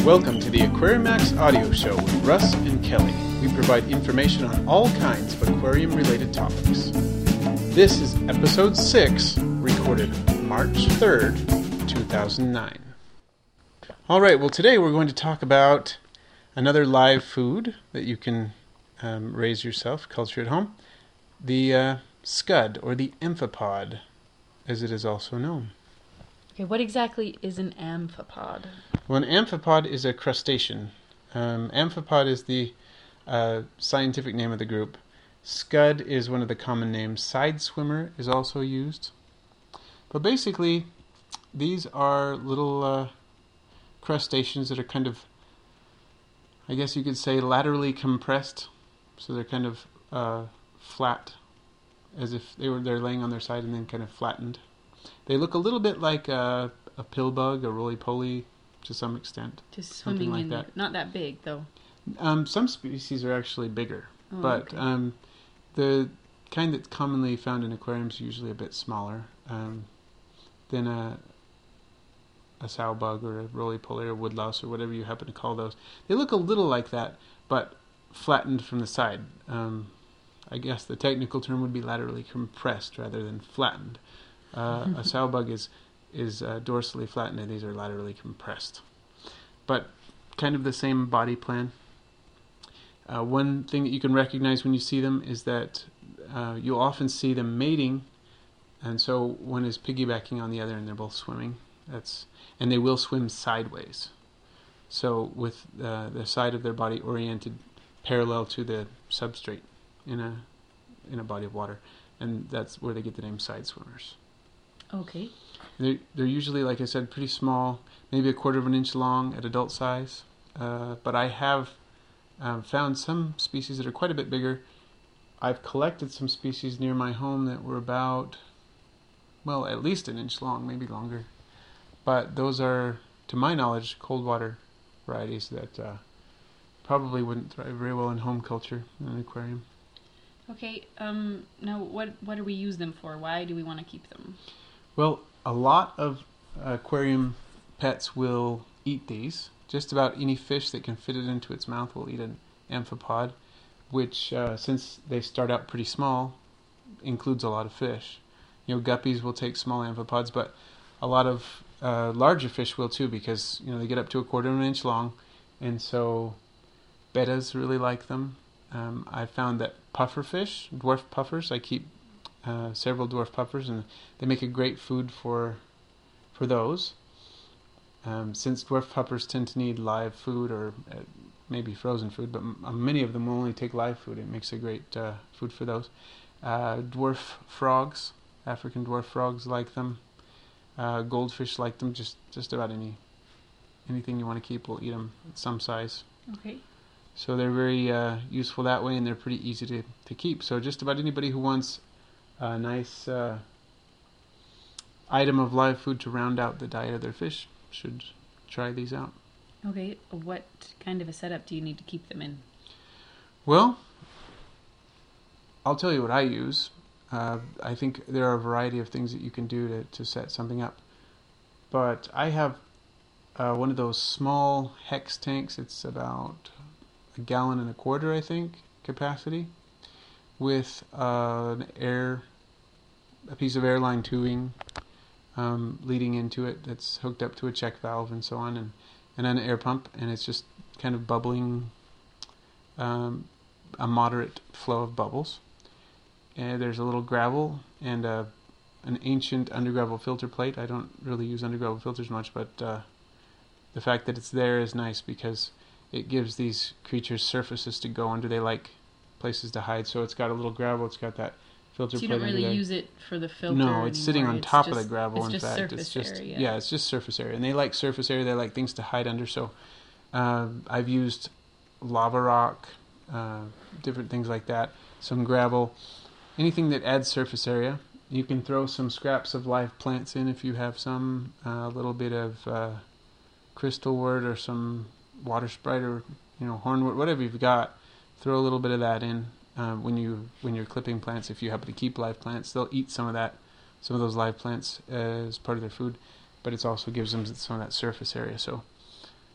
Welcome to the Aquarium Max audio show with Russ and Kelly. We provide information on all kinds of aquarium-related topics. This is episode 6, recorded March 3rd, 2009. All right, well today we're going to talk about another live food that you can raise yourself, culture at home. The scud, or the amphipod, as it is also known. Okay, what exactly is an amphipod? Well, an amphipod is a crustacean. Amphipod is the scientific name of the group. Scud is one of the common names. Side swimmer is also used. But basically, these are little crustaceans that are kind of, I guess you could say, laterally compressed. So they're kind of flat, as if they're laying on their side and then kind of flattened. They look a little bit like a pill bug, a roly-poly, to some extent. Just swimming like in, that. Not that big though. Some species are actually bigger, but okay. The kind that's commonly found in aquariums is usually a bit smaller than a sow bug or a roly-poly or woodlouse or whatever you happen to call those. They look a little like that, but flattened from the side. I guess the technical term would be laterally compressed rather than flattened. A sow bug is dorsally flattened, and these are laterally compressed. But kind of the same body plan. One thing that you can recognize when you see them is that you'll often see them mating, and so one is piggybacking on the other, and they're both swimming. And they will swim sideways, so with the side of their body oriented parallel to the substrate in a body of water, and that's where they get the name side swimmers. Okay. They're usually, like I said, pretty small, maybe a quarter of an inch long at adult size. But I have found some species that are quite a bit bigger. I've collected some species near my home that were about, well, at least an inch long, maybe longer. But those are, to my knowledge, cold water varieties that probably wouldn't thrive very well in home culture in an aquarium. Okay. Now, what do we use them for? Why do we want to keep them? Well, a lot of aquarium pets will eat these. Just about any fish that can fit it into its mouth will eat an amphipod, which, since they start out pretty small, includes a lot of fish. Guppies will take small amphipods, but a lot of larger fish will too, because they get up to a quarter of an inch long, and so bettas really like them. I found that pufferfish, dwarf puffers, I keep several dwarf puffers, and they make a great food for those. Since dwarf puffers tend to need live food or maybe frozen food, but many of them will only take live food. It makes a great food for those. Dwarf frogs, African dwarf frogs like them. Goldfish like them. Just about anything you want to keep will eat them at some size. Okay. So they're very useful that way, and they're pretty easy to keep. So just about anybody who wants a nice item of live food to round out the diet of their fish should try these out. Okay, what kind of a setup do you need to keep them in? Well, I'll tell you what I use. I think there are a variety of things that you can do to set something up. But I have one of those small hex tanks. It's about 1.25 gallons, I think, capacity, with a piece of airline tubing leading into it that's hooked up to a check valve and so on, and an air pump, and it's just kind of bubbling a moderate flow of bubbles. And there's a little gravel and an ancient undergravel filter plate. I don't really use undergravel filters much, but the fact that it's there is nice because it gives these creatures surfaces to go under. They like places to hide, so it's got a little gravel, it's got that filter plate. So you don't really use it for the filter No, anymore. it's sitting on top of the gravel. It's just in fact, surface area. Yeah, it's just surface area, and they like surface area. They like things to hide under. So I've used lava rock, different things like that, some gravel, anything that adds surface area. You can throw some scraps of live plants in if you have some, a little bit of crystalwort or some water sprite or hornwort, whatever you've got. Throw a little bit of that in when you're clipping plants. If you happen to keep live plants, they'll eat some of those live plants as part of their food, but it also gives them some of that surface area. So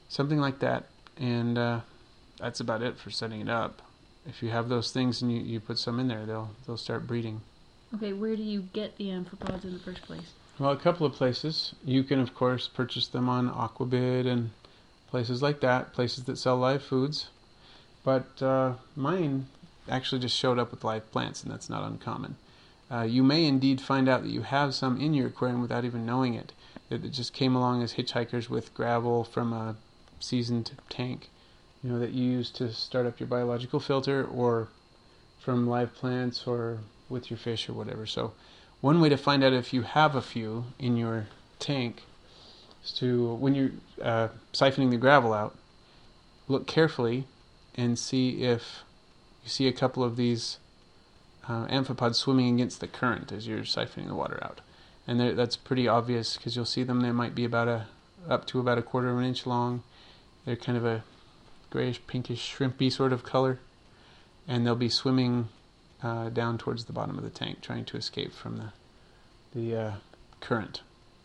something like that. And that's about it for setting it up. If you have those things and you put some in there, they'll start breeding. Okay, where do you get the amphipods in the first place? Well, a couple of places. You can, of course, purchase them on Aquabid and places like that, places that sell live foods. But mine actually just showed up with live plants, and that's not uncommon. You may indeed find out that you have some in your aquarium without even knowing it. That it just came along as hitchhikers with gravel from a seasoned tank, that you use to start up your biological filter, or from live plants, or with your fish, or whatever. So one way to find out if you have a few in your tank is to, when you're siphoning the gravel out, look carefully and see if you see a couple of these amphipods swimming against the current as you're siphoning the water out. And that's pretty obvious because you'll see them. They might be up to about a quarter of an inch long. They're kind of a grayish, pinkish, shrimpy sort of color. And they'll be swimming down towards the bottom of the tank, trying to escape from the current.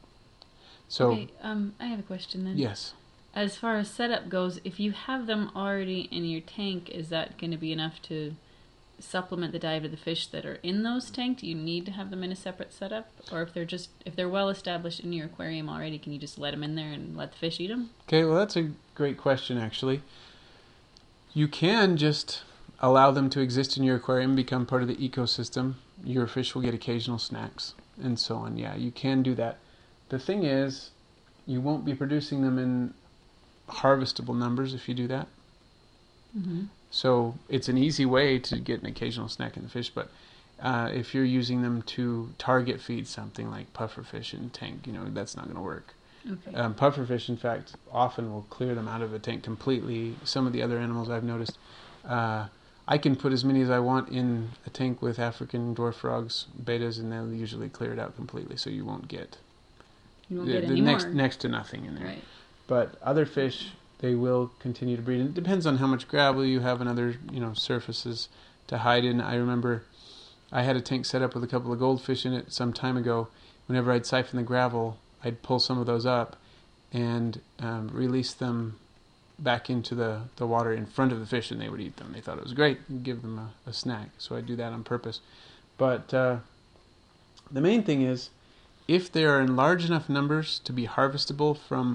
So, okay, I have a question then. Yes. As far as setup goes, if you have them already in your tank, is that going to be enough to supplement the diet of the fish that are in those tanks? Do you need to have them in a separate setup? Or if they're well established in your aquarium already, can you just let them in there and let the fish eat them? Okay, well, that's a great question, actually. You can just allow them to exist in your aquarium, become part of the ecosystem. Your fish will get occasional snacks and so on. Yeah, you can do that. The thing is, you won't be producing them in harvestable numbers if you do that. Mm-hmm. So it's an easy way to get an occasional snack in the fish, but if you're using them to target feed something like pufferfish in a tank, that's not going to work. Okay. Pufferfish, in fact, often will clear them out of a tank completely. Some of the other animals I've noticed, I can put as many as I want in a tank with African dwarf frogs, betas, and they'll usually clear it out completely, so you won't get any more. next to nothing in there. Right. But other fish, they will continue to breed. And it depends on how much gravel you have and other, surfaces to hide in. I remember I had a tank set up with a couple of goldfish in it some time ago. Whenever I'd siphon the gravel, I'd pull some of those up and release them back into the water in front of the fish, and they would eat them. They thought it was great. I'd give them a snack. So I'd do that on purpose. But the main thing is, if they are in large enough numbers to be harvestable from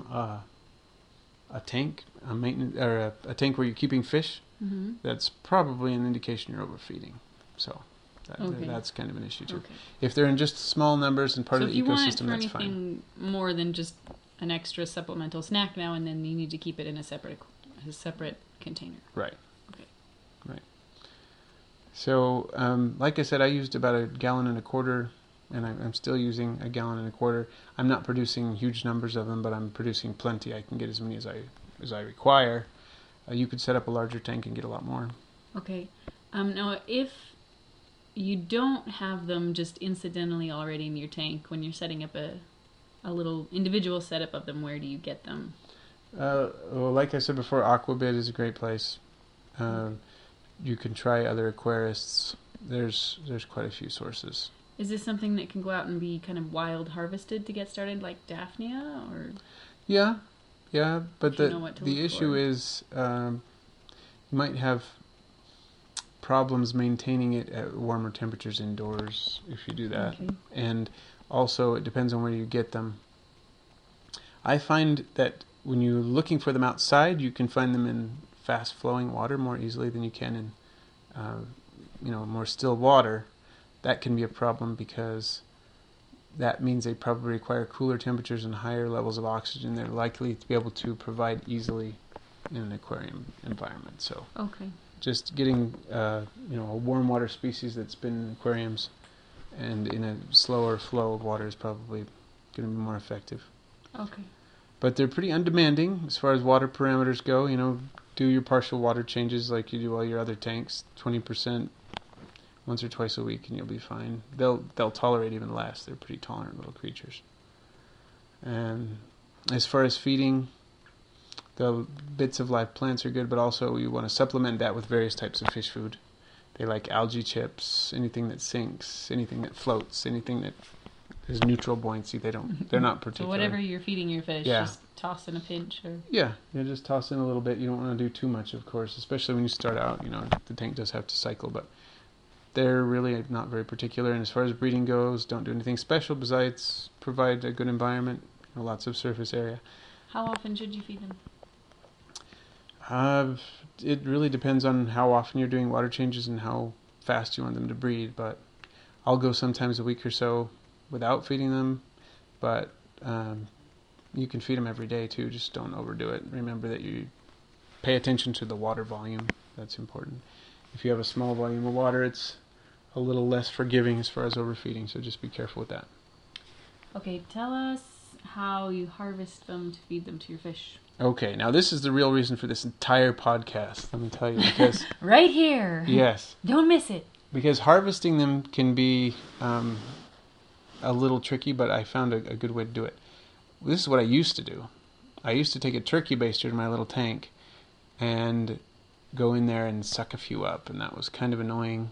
a tank, a tank where you're keeping fish, mm-hmm. that's probably an indication you're overfeeding. So that's kind of an issue too. Okay. If they're in just small numbers and part of the ecosystem, that's fine. So if you want it for anything more than just an extra supplemental snack now and then, you need to keep it in a separate container. Right. Okay. Right. So, like I said, I used about 1.25 gallons, and I'm still using 1.25 gallons. I'm not producing huge numbers of them, but I'm producing plenty. I can get as many as I require. You could set up a larger tank and get a lot more. Okay. Now, if you don't have them just incidentally already in your tank, when you're setting up a little individual setup of them, where do you get them? Well, like I said before, Aquabid is a great place. You can try other aquarists. There's quite a few sources. Is this something that can go out and be kind of wild harvested to get started, like Daphnia, or? Yeah, but the issue for? is you might have problems maintaining it at warmer temperatures indoors if you do that. Okay. And also, it depends on where you get them. I find that when you're looking for them outside, you can find them in fast-flowing water more easily than you can in more still water. That can be a problem because that means they probably require cooler temperatures and higher levels of oxygen. They're likely to be able to provide easily in an aquarium environment. So okay. Just getting a warm water species that's been in aquariums and in a slower flow of water is probably going to be more effective. Okay. But they're pretty undemanding as far as water parameters go. Do your partial water changes like you do all your other tanks, 20% once or twice a week, and you'll be fine. They'll tolerate even less. They're pretty tolerant little creatures. And as far as feeding, the bits of live plants are good, but also you want to supplement that with various types of fish food. They like algae chips, anything that sinks, anything that floats, anything that is neutral buoyancy. They're not particular. So whatever you're feeding your fish, Yeah. just toss in a pinch or... Yeah, just toss in a little bit. You don't want to do too much, of course, especially when you start out. The tank does have to cycle, but they're really not very particular. And as far as breeding goes, don't do anything special besides provide a good environment, lots of surface area. How often should you feed them? It really depends on how often you're doing water changes and how fast you want them to breed, but I'll go sometimes a week or so without feeding them, but you can feed them every day too, just don't overdo it. Remember that you pay attention to the water volume. That's important. If you have a small volume of water, it's a little less forgiving as far as overfeeding, so just be careful with that. Okay, tell us how you harvest them to feed them to your fish. Okay, now this is the real reason for this entire podcast, let me tell you, because... Right here! Yes. Don't miss it! Because harvesting them can be a little tricky, but I found a good way to do it. This is what I used to do. I used to take a turkey baster in my little tank and go in there and suck a few up, and that was kind of annoying.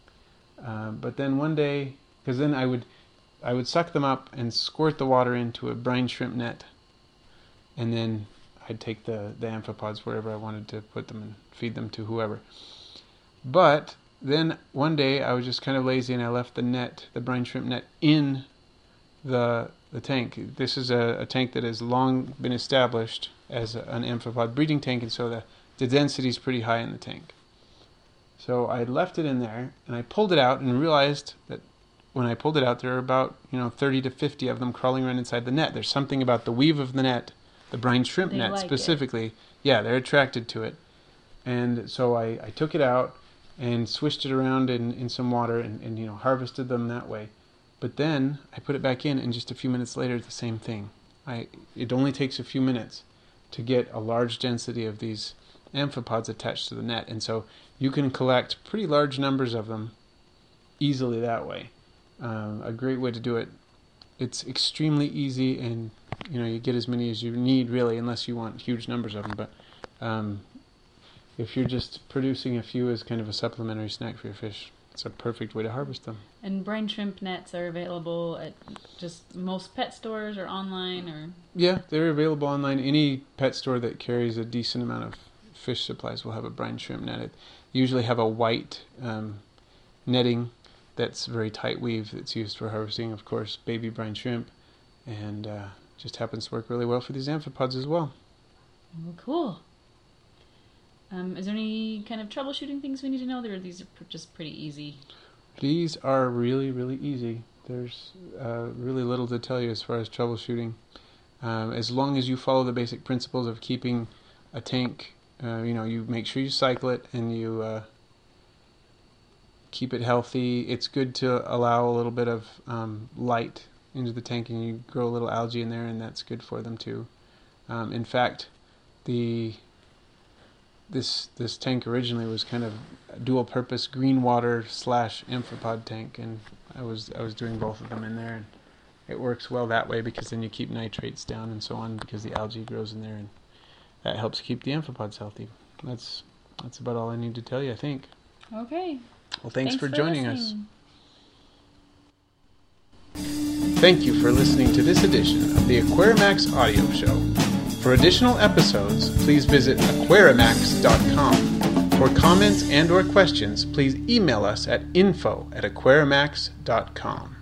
But then one day, because then I would suck them up and squirt the water into a brine shrimp net, and then I'd take the amphipods wherever I wanted to put them and feed them to whoever. But then one day I was just kind of lazy and I left the brine shrimp net in the tank. This is a tank that has long been established as an amphipod breeding tank, and so the density is pretty high in the tank. So I left it in there, and I pulled it out and realized that when I pulled it out, there were about 30 to 50 of them crawling around inside the net. There's something about the weave of the net, the brine shrimp They net like specifically. Yeah, they're attracted to it. And so I took it out and swished it around in some water and harvested them that way. But then I put it back in, and just a few minutes later, the same thing. It only takes a few minutes to get a large density of these amphipods attached to the net, and so you can collect pretty large numbers of them easily that way. A great way to do it. It's extremely easy, and you get as many as you need really, unless you want huge numbers of them. But if you're just producing a few as kind of a supplementary snack for your fish, it's a perfect way to harvest them. And brine shrimp nets are available at just most pet stores or online, or... Yeah, they're available online. Any pet store that carries a decent amount of fish supplies will have a brine shrimp net. It usually have a white netting that's very tight weave that's used for harvesting, of course, baby brine shrimp, and just happens to work really well for these amphipods as well. Well, cool. Is there any kind of troubleshooting things we need to know? These are just pretty easy. These are really, really easy. There's really little to tell you as far as troubleshooting. As long as you follow the basic principles of keeping a tank, you make sure you cycle it and you keep it healthy. It's good to allow a little bit of light into the tank, and you grow a little algae in there, and that's good for them too. In fact, this tank originally was kind of a dual-purpose green water / amphipod tank, and I was doing both of them in there, and it works well that way because then you keep nitrates down and so on because the algae grows in there, and that helps keep the amphipods healthy. That's about all I need to tell you, I think. Okay. Well, thanks for joining us. listening. Thank you for listening to this edition of the Aquarimax audio show. For additional episodes, please visit aquarimax.com. For comments and/or questions, please email us at info@aquarimax.com.